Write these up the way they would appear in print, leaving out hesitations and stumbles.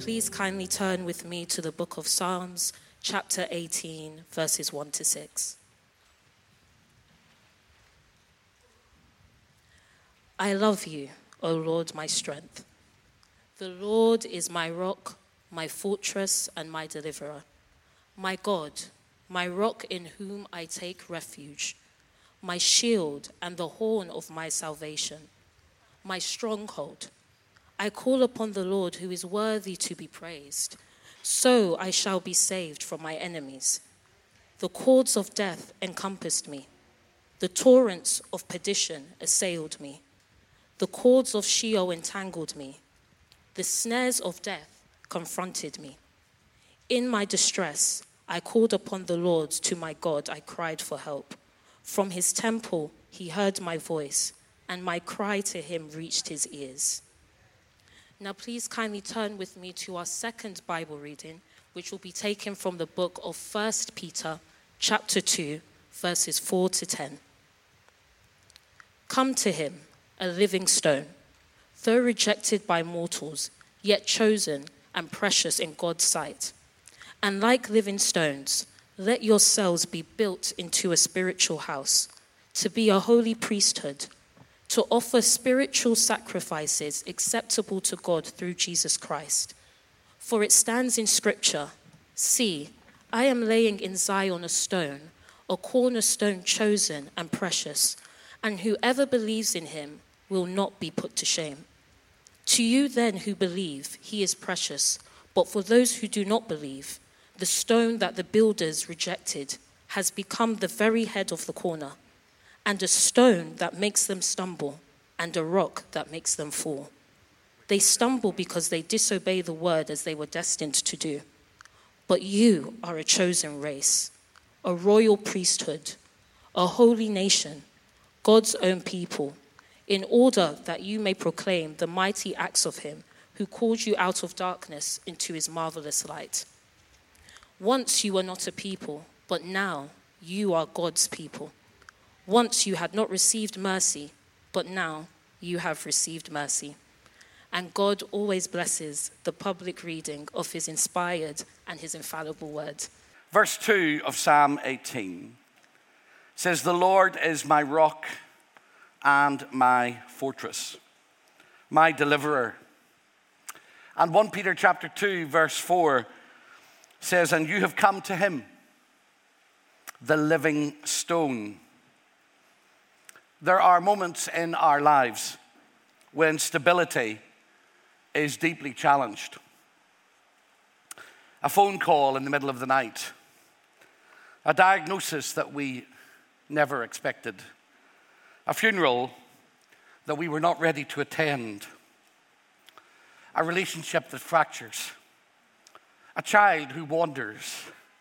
please kindly turn with me to the book of Psalms, chapter 18, verses 1 to 6. I love you, O Lord, my strength. The Lord is my rock, my fortress, and my deliverer. My God, my rock in whom I take refuge, my shield and the horn of my salvation, my stronghold. I call upon the Lord who is worthy to be praised. So I shall be saved from my enemies. The cords of death encompassed me. The torrents of perdition assailed me. The cords of Sheol entangled me. The snares of death confronted me. In my distress, I called upon the Lord. To my God, I cried for help. From his temple, he heard my voice, and my cry to him reached his ears. Now, please kindly turn with me to our second Bible reading, which will be taken from the book of 1 Peter, chapter 2, verses 4 to 10. Come to him, a living stone, though rejected by mortals, yet chosen and precious in God's sight. And like living stones, let yourselves be built into a spiritual house, to be a holy priesthood, to offer spiritual sacrifices acceptable to God through Jesus Christ. For it stands in Scripture, "See, I am laying in Zion a stone, a cornerstone chosen and precious, and whoever believes in him will not be put to shame." To you then who believe, he is precious, but for those who do not believe, the stone that the builders rejected has become the very head of the corner, and a stone that makes them stumble, and a rock that makes them fall. They stumble because they disobey the word as they were destined to do. But you are a chosen race, a royal priesthood, a holy nation, God's own people, in order that you may proclaim the mighty acts of him who called you out of darkness into his marvelous light. Once you were not a people, but now you are God's people. Once you had not received mercy, but now you have received mercy. And God always blesses the public reading of his inspired and his infallible word. Verse 2 of Psalm 18 says, "The Lord is my rock and my fortress, my deliverer." And 1 Peter chapter 2, verse 4 says, "And you have come to him, the living stone." There are moments in our lives when stability is deeply challenged. A phone call in the middle of the night, a diagnosis that we never expected, a funeral that we were not ready to attend, a relationship that fractures, a child who wanders,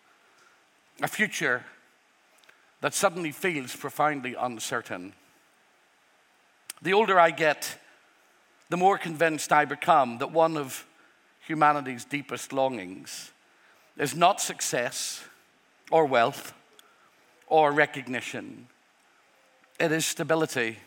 a future that suddenly feels profoundly uncertain. The older I get, the more convinced I become that one of humanity's deepest longings is not success or wealth or recognition. It is stability.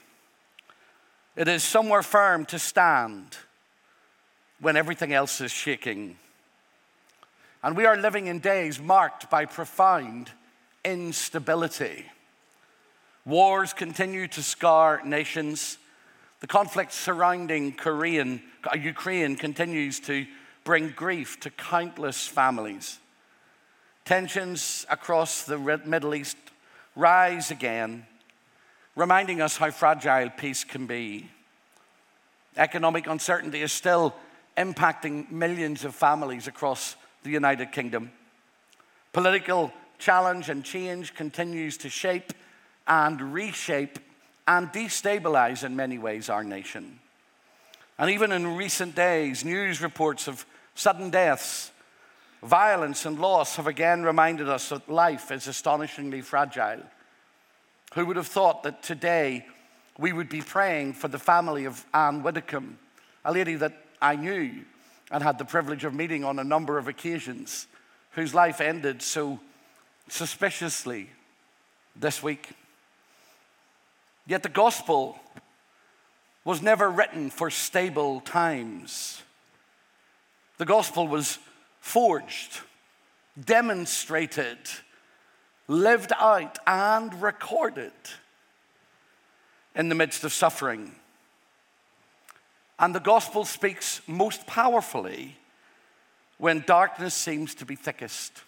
It is somewhere firm to stand when everything else is shaking. And we are living in days marked by profound instability. Wars continue to scar nations. The conflict surrounding Ukraine continues to bring grief to countless families. Tensions across the Middle East rise again, reminding us how fragile peace can be. Economic uncertainty is still impacting millions of families across the United Kingdom. Political challenge and change continues to shape and reshape and destabilize in many ways our nation. And even in recent days, news reports of sudden deaths, violence and loss have again reminded us that life is astonishingly fragile. Who would have thought that today we would be praying for the family of Anne Widdecombe, a lady that I knew and had the privilege of meeting on a number of occasions, whose life ended so suspiciously this week. Yet the gospel was never written for stable times. The gospel was forged, demonstrated, lived out, and recorded in the midst of suffering. And the gospel speaks most powerfully when darkness seems to be thickest.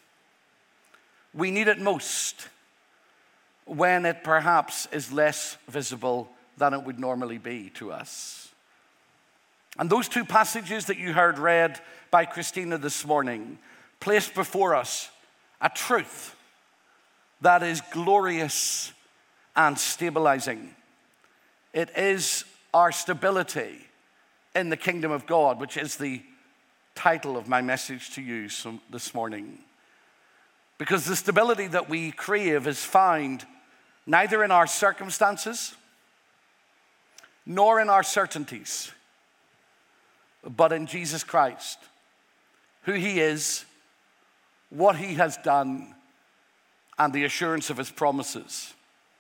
We need it most when it perhaps is less visible than it would normally be to us. And those two passages that you heard read by Christina this morning place before us a truth that is glorious and stabilizing. It is our stability in the kingdom of God, which is the title of my message to you this morning. Because the stability that we crave is found neither in our circumstances nor in our certainties, but in Jesus Christ, who he is, what he has done, and the assurance of his promises.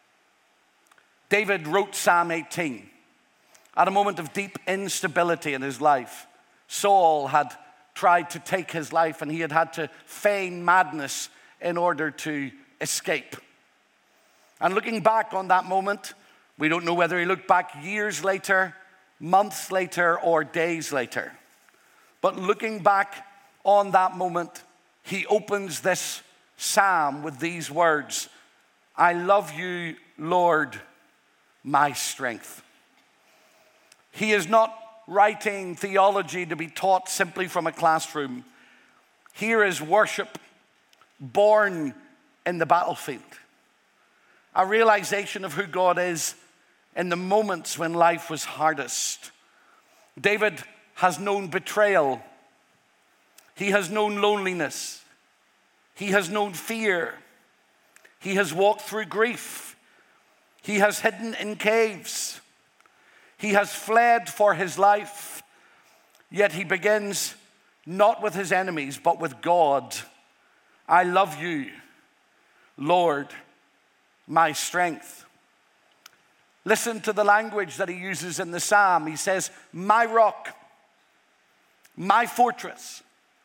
David wrote Psalm 18 at a moment of deep instability in his life. Saul had tried to take his life, and he had had to feign madness in order to escape. And looking back on that moment, we don't know whether he looked back years later, months later, or days later. But looking back on that moment, he opens this psalm with these words, "I love you, Lord, my strength." He is not writing theology to be taught simply from a classroom. Here is worship born in the battlefield. A realization of who God is in the moments when life was hardest. David has known betrayal. He has known loneliness. He has known fear. He has walked through grief. He has hidden in caves. He has fled for his life. Yet he begins not with his enemies, but with God. I love you, Lord, my strength. Listen to the language that he uses in the psalm. He says, my rock, my fortress,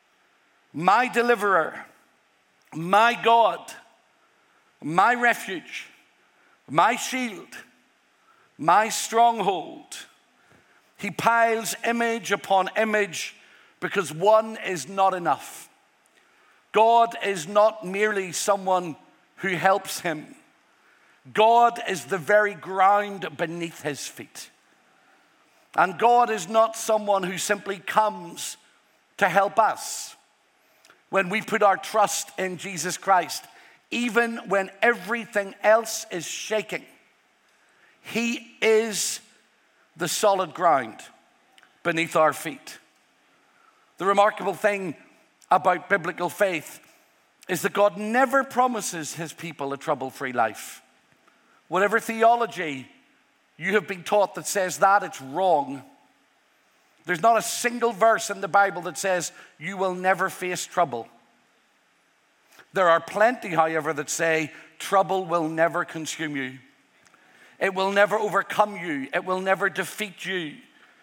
my deliverer, my God, my refuge, my shield, my stronghold. He piles image upon image because one is not enough. God is not merely someone who helps him. God is the very ground beneath his feet. And God is not someone who simply comes to help us. When we put our trust in Jesus Christ, even when everything else is shaking, he is the solid ground beneath our feet. The remarkable thing about biblical faith is that God never promises his people a trouble-free life. Whatever theology you have been taught that says that, it's wrong. There's not a single verse in the Bible that says you will never face trouble. There are plenty, however, that say trouble will never consume you. It will never overcome you. It will never defeat you.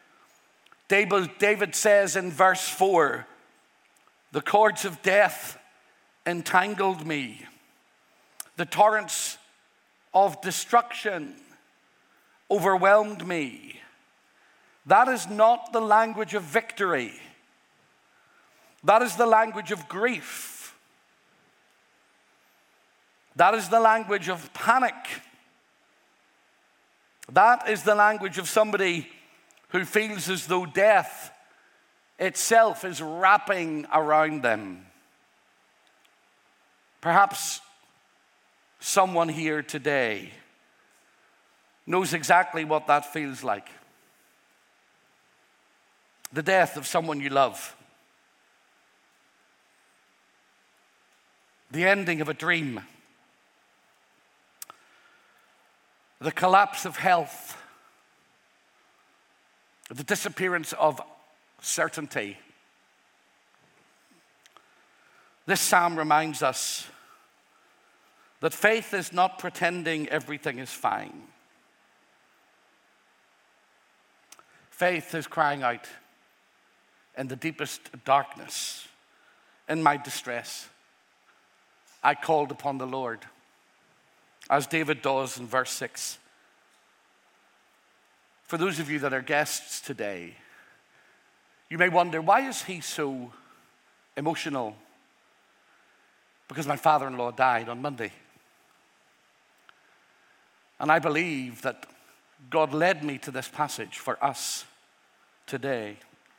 David says in verse 4, the cords of death entangled me. The torrents of destruction overwhelmed me. That is not the language of victory. That is the language of grief. That is the language of panic. That is the language of somebody who feels as though death itself is wrapping around them. Perhaps someone here today knows exactly what that feels like. The death of someone you love. The ending of a dream. The collapse of health. The disappearance of certainty. This psalm reminds us that faith is not pretending everything is fine. Faith is crying out, in the deepest darkness, in my distress, I called upon the Lord, as David does in verse 6. For those of you that are guests today, you may wonder, why is he so emotional? Because my father-in-law died on Monday. And I believe that God led me to this passage for us today.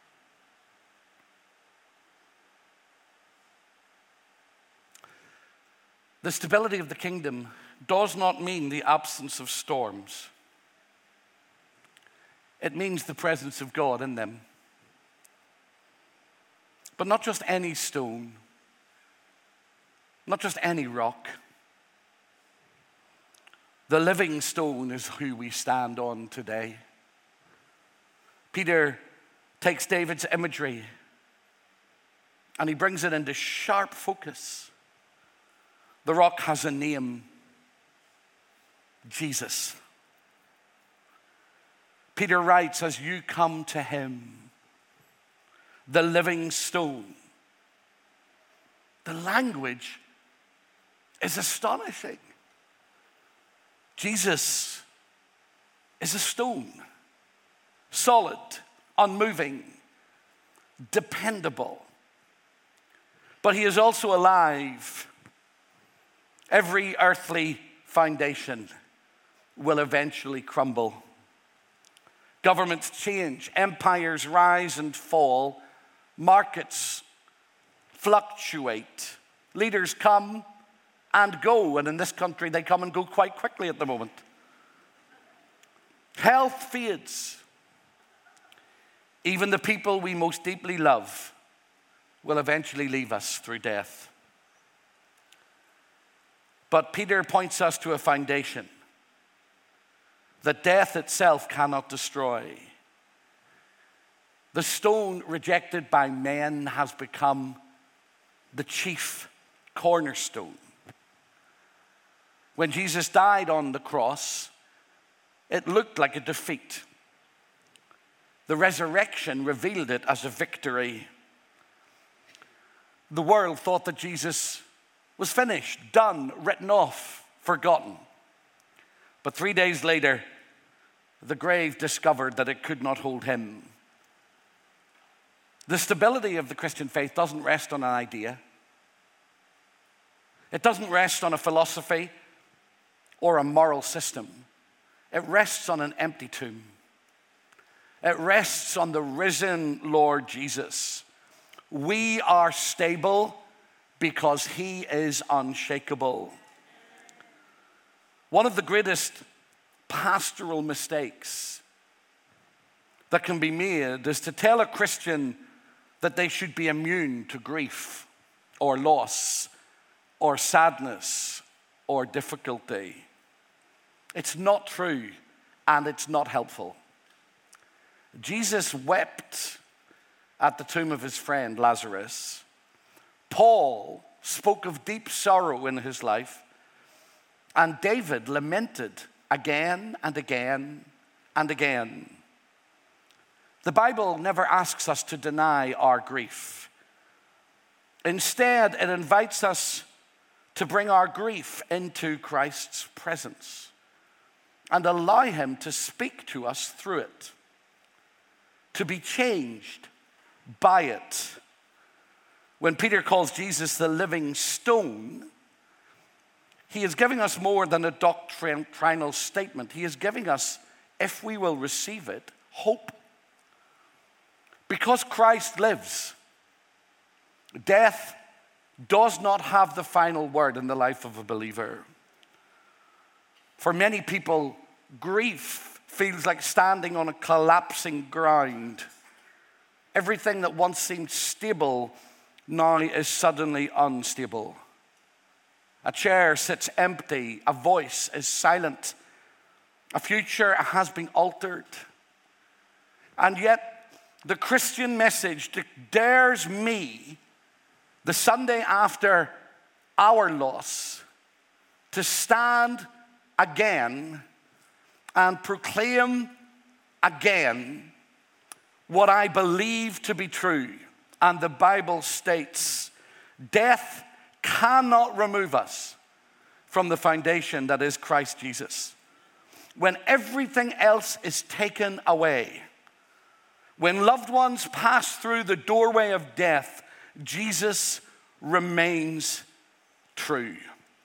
The stability of the kingdom does not mean the absence of storms. It means the presence of God in them. But not just any stone, not just any rock. The living stone is who we stand on today. Peter takes David's imagery and he brings it into sharp focus. The rock has a name: Jesus. Peter writes, as you come to him, the living stone. The language is astonishing. Jesus is a stone, solid, unmoving, dependable. But he is also alive. Every earthly foundation will eventually crumble. Governments change, empires rise and fall, markets fluctuate, leaders come and go, and in this country they come and go quite quickly at the moment. Health fades. Even the people we most deeply love will eventually leave us through death. But Peter points us to a foundation that death itself cannot destroy. The stone rejected by men has become the chief cornerstone. When Jesus died on the cross, it looked like a defeat. The resurrection revealed it as a victory. The world thought that Jesus was finished, done, written off, forgotten. But 3 days later, the grave discovered that it could not hold him. The stability of the Christian faith doesn't rest on an idea. It doesn't rest on a philosophy or a moral system. It rests on an empty tomb. It rests on the risen Lord Jesus. We are stable because he is unshakable. One of the greatest pastoral mistakes that can be made is to tell a Christian that they should be immune to grief or loss or sadness or difficulty. It's not true and it's not helpful. Jesus wept at the tomb of his friend Lazarus. Paul spoke of deep sorrow in his life. And David lamented again and again and again. The Bible never asks us to deny our grief. Instead, it invites us to bring our grief into Christ's presence and allow him to speak to us through it, to be changed by it. When Peter calls Jesus the living stone, he is giving us more than a doctrinal statement. He is giving us, if we will receive it, hope. Because Christ lives, death does not have the final word in the life of a believer. For many people, grief feels like standing on a collapsing ground. Everything that once seemed stable now is suddenly unstable. A chair sits empty, a voice is silent, a future has been altered. And yet, the Christian message dares me, the Sunday after our loss, to stand again and proclaim again what I believe to be true. And the Bible states, death cannot remove us from the foundation that is Christ Jesus. When everything else is taken away, when loved ones pass through the doorway of death, Jesus remains true.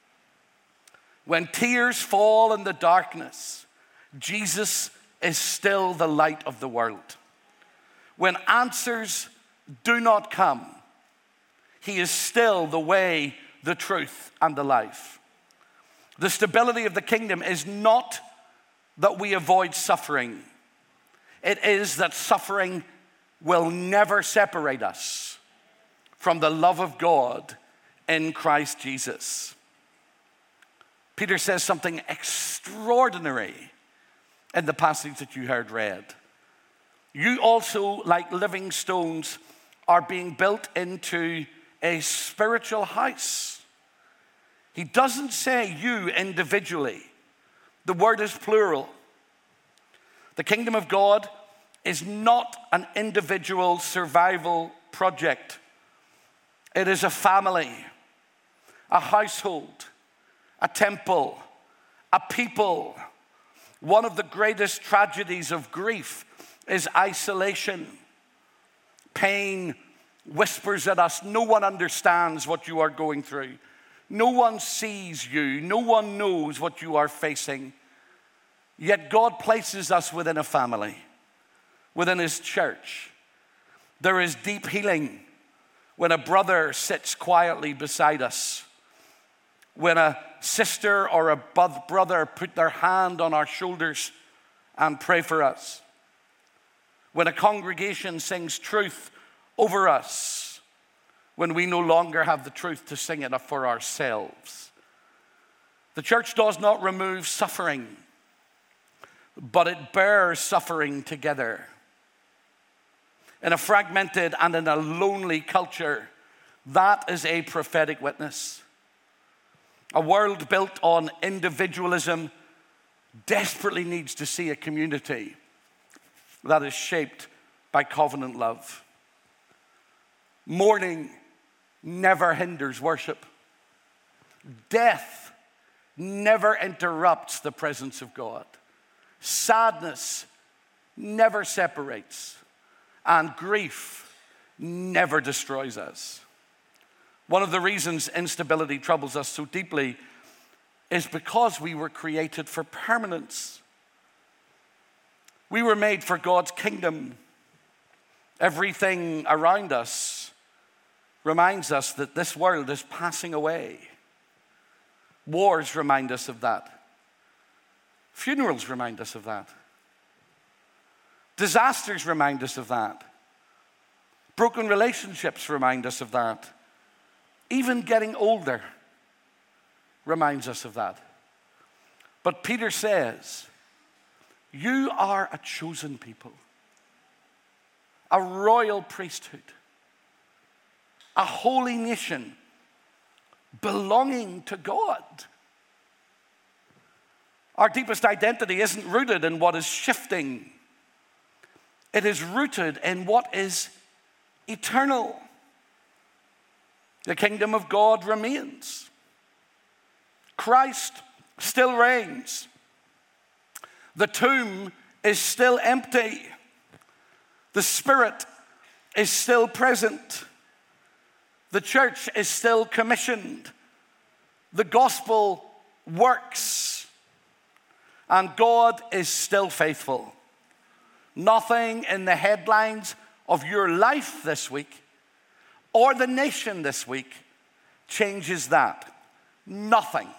When tears fall in the darkness, Jesus is still the light of the world. When answers do not come, he is still the way, the truth, and the life. The stability of the kingdom is not that we avoid suffering. It is that suffering will never separate us from the love of God in Christ Jesus. Peter says something extraordinary in the passage that you heard read. You also, like living stones, are being built into a spiritual house. He doesn't say you individually. The word is plural. The kingdom of God is not an individual survival project. It is a family, a household, a temple, a people. One of the greatest tragedies of grief is isolation. Pain whispers at us. No one understands what you are going through. No one sees you. No one knows what you are facing. Yet God places us within a family, within his church. There is deep healing when a brother sits quietly beside us, when a sister or a brother put their hand on our shoulders and pray for us, when a congregation sings truth over us, when we no longer have the truth to sing it for ourselves. The church does not remove suffering, but it bears suffering together. In a fragmented and in a lonely culture, that is a prophetic witness. A world built on individualism desperately needs to see a community that is shaped by covenant love. Mourning never hinders worship. Death never interrupts the presence of God. Sadness never separates. And grief never destroys us. One of the reasons instability troubles us so deeply is because we were created for permanence. We were made for God's kingdom. Everything around us reminds us that this world is passing away. Wars remind us of that. Funerals remind us of that. Disasters remind us of that. Broken relationships remind us of that. Even getting older reminds us of that. But Peter says, you are a chosen people, a royal priesthood, a holy nation belonging to God. Our deepest identity isn't rooted in what is shifting. It is rooted in what is eternal. The kingdom of God remains. Christ still reigns. The tomb is still empty. The Spirit is still present. The church is still commissioned. The gospel works. And God is still faithful. Nothing in the headlines of your life this week or the nation this week changes that. Nothing.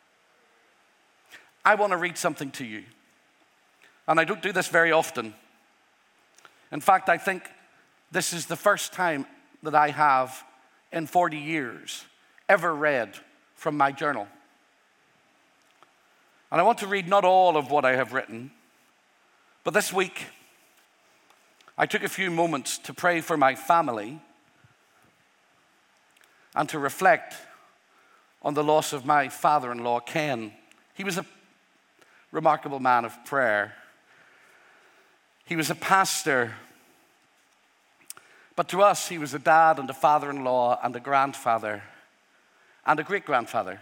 I want to read something to you. And I don't do this very often. In fact, I think this is the first time that I have in 40 years ever read from my journal. And I want to read not all of what I have written, but this week I took a few moments to pray for my family and to reflect on the loss of my father-in-law, Ken. He was a remarkable man of prayer. He was a pastor But to us, he was a dad and a father-in-law and a grandfather and a great-grandfather.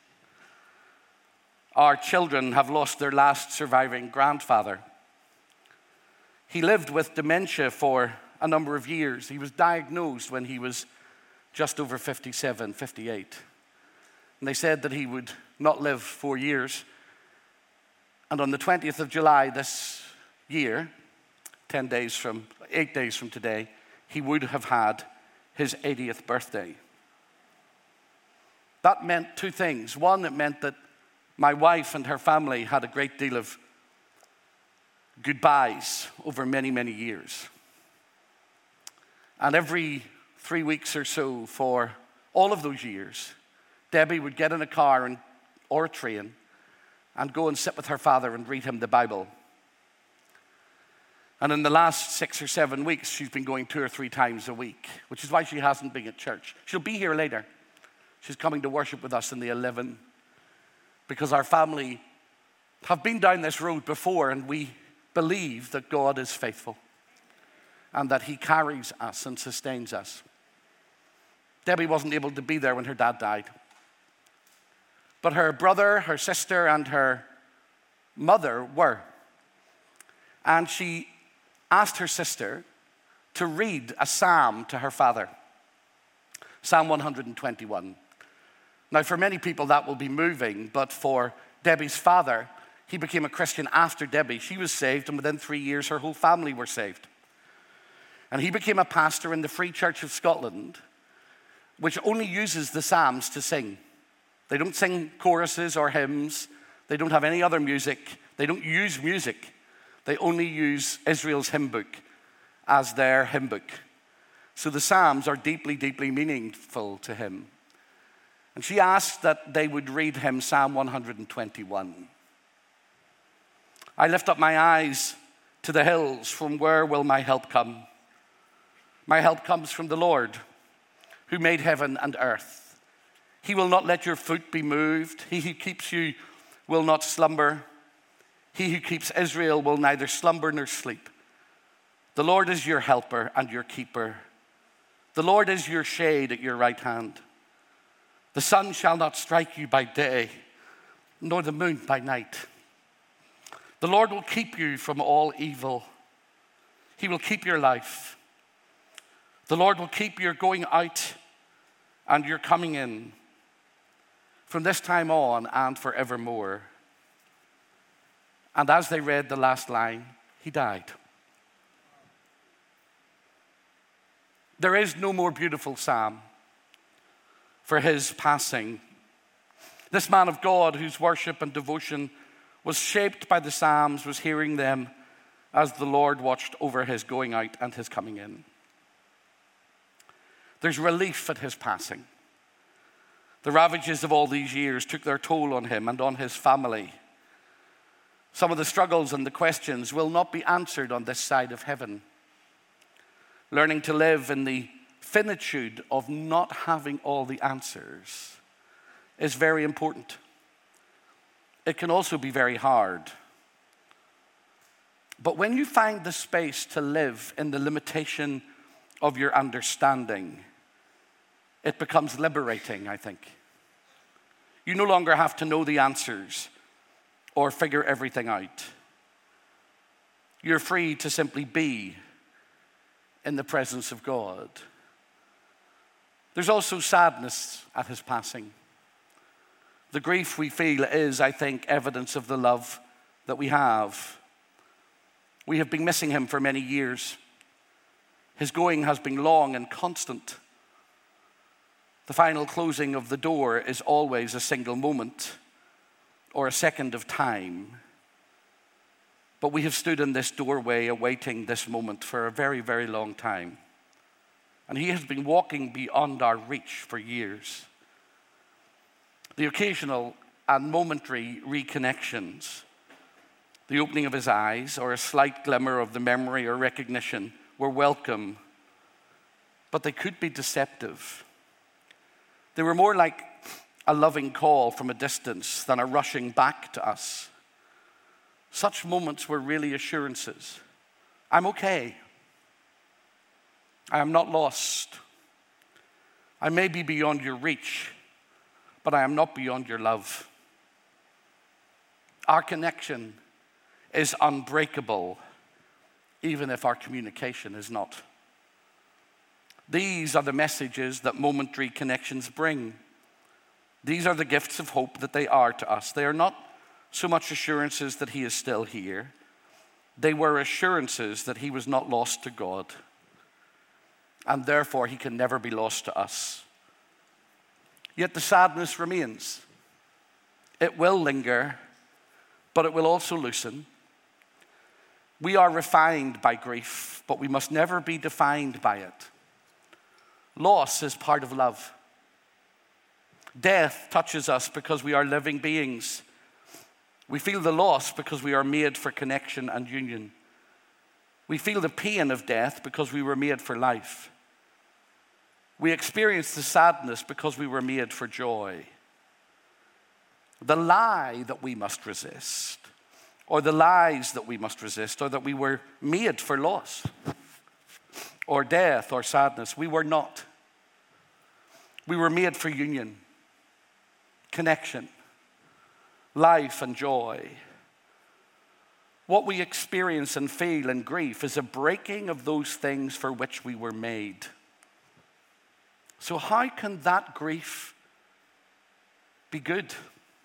Our children have lost their last surviving grandfather. He lived with dementia for a number of years. He was diagnosed when he was just over 57, 58. And they said that he would not live 4 years. And on the 20th of July this year, 8 days from today, he would have had his 80th birthday. That meant two things. One, it meant that my wife and her family had a great deal of goodbyes over many, many years. And every 3 weeks or so for all of those years, Debbie would get in a car or a train and go and sit with her father and read him the Bible. And in the last 6 or 7 weeks, she's been going 2 or 3 times a week, which is why she hasn't been at church. She'll be here later. She's coming to worship with us in the 11, because our family have been down this road before, and we believe that God is faithful and that he carries us and sustains us. Debbie wasn't able to be there when her dad died. But her brother, her sister, and her mother were. And she asked her sister to read a psalm to her father. Psalm 121. Now, for many people that will be moving, but for Debbie's father, he became a Christian after Debbie. She was saved, and within 3 years, her whole family were saved. And he became a pastor in the Free Church of Scotland, which only uses the Psalms to sing. They don't sing choruses or hymns. They don't have any other music. They don't use music. They only use Israel's hymn book as their hymn book. So the Psalms are deeply, deeply meaningful to him. And she asked that they would read him Psalm 121. I lift up my eyes to the hills. From where will my help come? My help comes from the Lord, who made heaven and earth. He will not let your foot be moved. He who keeps you will not slumber. He who keeps Israel will neither slumber nor sleep. The Lord is your helper and your keeper. The Lord is your shade at your right hand. The sun shall not strike you by day, nor the moon by night. The Lord will keep you from all evil. He will keep your life. The Lord will keep your going out and your coming in from this time on and forevermore. And as they read the last line, he died. There is no more beautiful psalm for his passing. This man of God, whose worship and devotion was shaped by the Psalms, was hearing them as the Lord watched over his going out and his coming in. There's relief at his passing. The ravages of all these years took their toll on him and on his family. Some of the struggles and the questions will not be answered on this side of heaven. Learning to live in the finitude of not having all the answers is very important. It can also be very hard. But when you find the space to live in the limitation of your understanding, it becomes liberating, I think. You no longer have to know the answers or figure everything out. You're free to simply be in the presence of God. There's also sadness at his passing. The grief we feel is, I think, evidence of the love that we have. We have been missing him for many years. His going has been long and constant. The final closing of the door is always a single moment or a second of time. But we have stood in this doorway awaiting this moment for a very, very long time. And he has been walking beyond our reach for years. The occasional and momentary reconnections, the opening of his eyes, or a slight glimmer of the memory or recognition were welcome, but they could be deceptive. They were more like a loving call from a distance than a rushing back to us. Such moments were really assurances. I'm okay. I am not lost. I may be beyond your reach, but I am not beyond your love. Our connection is unbreakable, even if our communication is not. These are the messages that momentary connections bring. These are the gifts of hope that they are to us. They are not so much assurances that he is still here. They were assurances that he was not lost to God, and therefore he can never be lost to us. Yet the sadness remains. It will linger, but it will also loosen. We are refined by grief, but we must never be defined by it. Loss is part of love. Death touches us because we are living beings. We feel the loss because we are made for connection and union. We feel the pain of death because we were made for life. We experience the sadness because we were made for joy. The lie that we must resist, or the lies that we must resist, or that we were made for loss, or death, or sadness. We were not. We were made for union, connection, life, and joy. What we experience and feel in grief is a breaking of those things for which we were made. So how can that grief be good?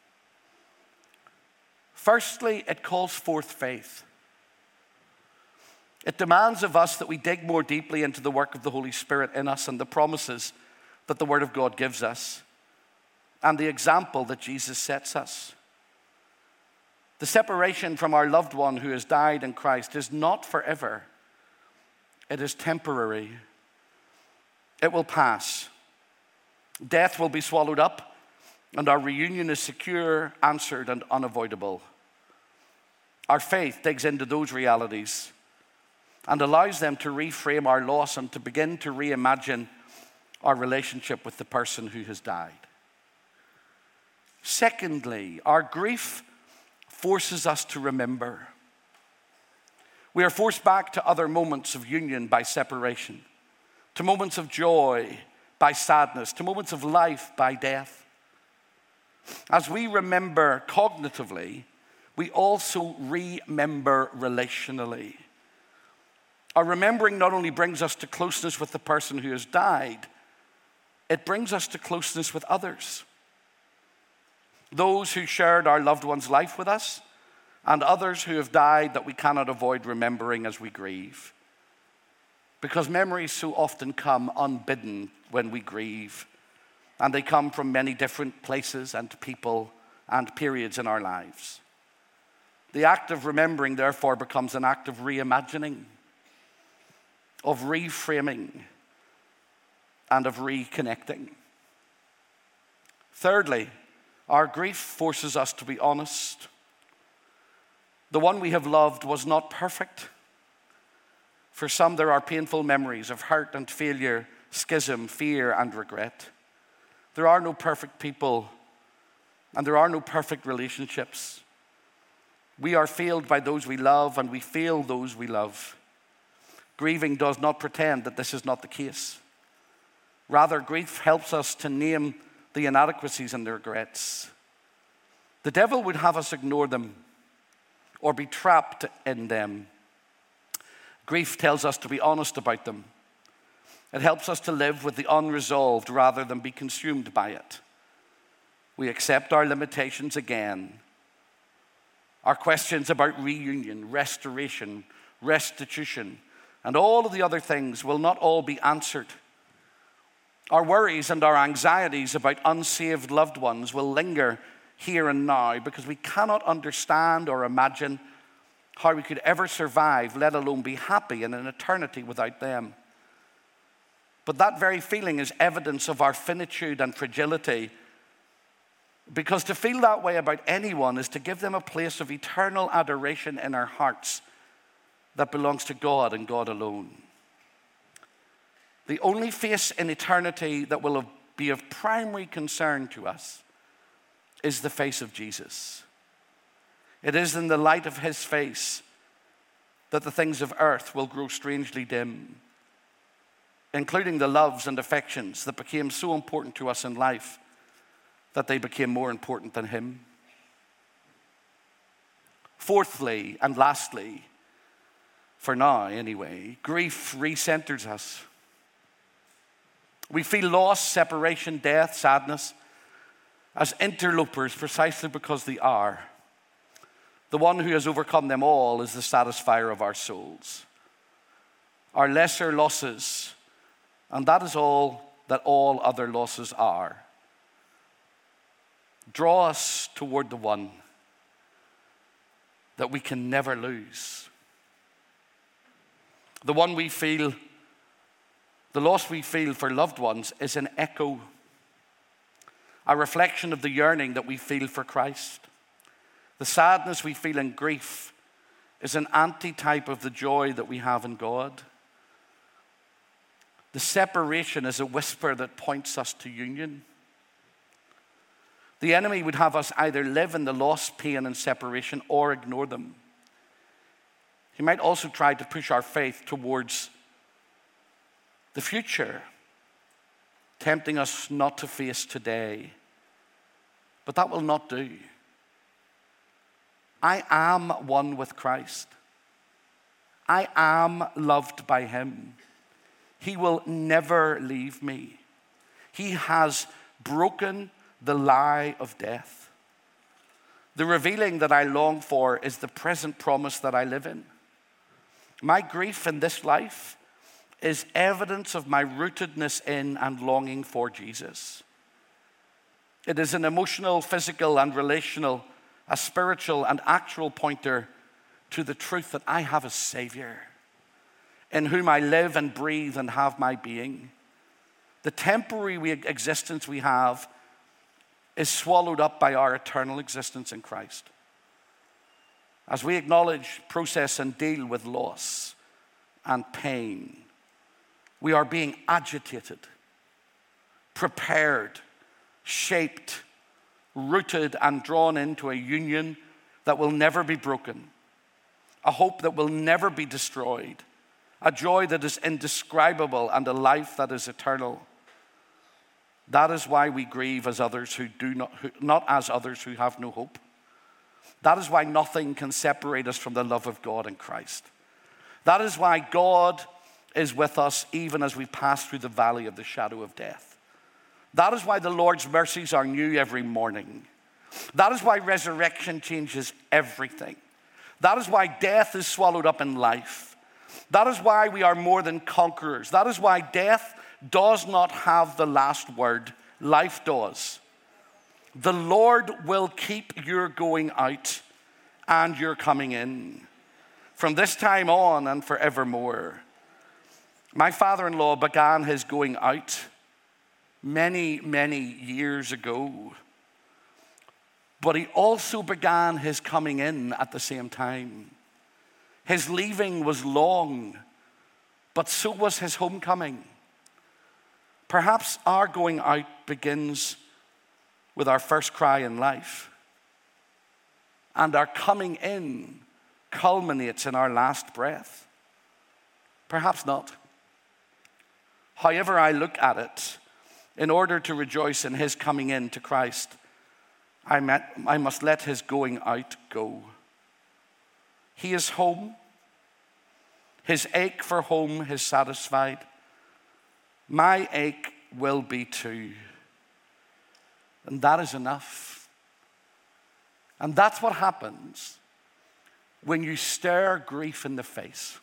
Firstly, it calls forth faith. It demands of us that we dig more deeply into the work of the Holy Spirit in us and the promises that the Word of God gives us and the example that Jesus sets us. The separation from our loved one who has died in Christ is not forever. It is temporary. It will pass. Death will be swallowed up, and our reunion is secure, answered, and unavoidable. Our faith digs into those realities and allows them to reframe our loss and to begin to reimagine our relationship with the person who has died. Secondly, our grief forces us to remember. We are forced back to other moments of union by separation, to moments of joy by sadness, to moments of life by death. As we remember cognitively, we also remember relationally. Our remembering not only brings us to closeness with the person who has died, it brings us to closeness with others. Those who shared our loved one's life with us, and others who have died that we cannot avoid remembering as we grieve. Because memories so often come unbidden when we grieve, and they come from many different places and people and periods in our lives. The act of remembering, therefore, becomes an act of reimagining, of reframing, and of reconnecting. Thirdly, our grief forces us to be honest. The one we have loved was not perfect. For some, there are painful memories of hurt and failure, schism, fear, and regret. There are no perfect people, and there are no perfect relationships. We are failed by those we love, and we fail those we love. Grieving does not pretend that this is not the case. Rather, grief helps us to name the inadequacies and the regrets. The devil would have us ignore them or be trapped in them. Grief tells us to be honest about them. It helps us to live with the unresolved rather than be consumed by it. We accept our limitations again. Our questions about reunion, restoration, restitution, and all of the other things will not all be answered. Our worries and our anxieties about unsaved loved ones will linger here and now because we cannot understand or imagine how we could ever survive, let alone be happy in an eternity without them. But that very feeling is evidence of our finitude and fragility, because to feel that way about anyone is to give them a place of eternal adoration in our hearts that belongs to God and God alone. The only face in eternity that will be of primary concern to us is the face of Jesus. It is in the light of his face that the things of earth will grow strangely dim. including the loves and affections that became so important to us in life that they became more important than him. Fourthly and lastly, for now anyway, grief recenters us. We feel loss, separation, death, sadness as interlopers precisely because they are. The one who has overcome them all is the satisfier of our souls. Our lesser losses, and that is all that all other losses are, draw us toward the one that we can never lose. The one we feel, the loss we feel for loved ones is an echo, a reflection of the yearning that we feel for Christ. The sadness we feel in grief is an antitype of the joy that we have in God. The separation is a whisper that points us to union. The enemy would have us either live in the loss, pain, and separation or ignore them. He might also try to push our faith towards the future, tempting us not to face today. But that will not do. I am one with Christ. I am loved by him. He will never leave me. He has broken the lie of death. The revealing that I long for is the present promise that I live in. My grief in this life is evidence of my rootedness in and longing for Jesus. It is an emotional, physical, and relational, a spiritual and actual pointer to the truth that I have a Savior in whom I live and breathe and have my being. The temporary existence we have is swallowed up by our eternal existence in Christ. As we acknowledge, process, and deal with loss and pain, we are being agitated, prepared, shaped, rooted, and drawn into a union that will never be broken, a hope that will never be destroyed, a joy that is indescribable, and a life that is eternal. That is why we grieve as others who do not as others who have no hope. That is why nothing can separate us from the love of God in Christ. That is why God is with us even as we pass through the valley of the shadow of death. That is why the Lord's mercies are new every morning. That is why resurrection changes everything. That is why death is swallowed up in life. That is why we are more than conquerors. That is why death does not have the last word. Life does. The Lord will keep your going out and your coming in from this time on and forevermore. My father-in-law began his going out many, many years ago, but he also began his coming in at the same time. His leaving was long, but so was his homecoming. Perhaps our going out begins with our first cry in life, and our coming in culminates in our last breath. Perhaps not. However I look at it, in order to rejoice in his coming in to Christ, I must let his going out go. He is home. His ache for home is satisfied. My ache will be too. And that is enough. And that's what happens when you stare grief in the face.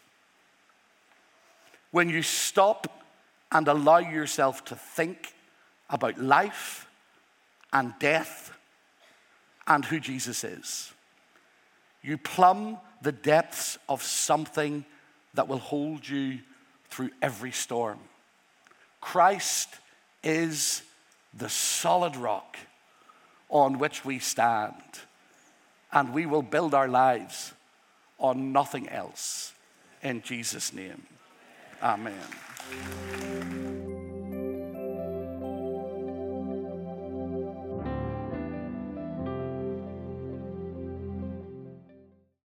When you stop and allow yourself to think about life and death and who Jesus is. You plumb the depths of something that will hold you through every storm. Christ is the solid rock on which we stand, and we will build our lives on nothing else. In Jesus' name, amen.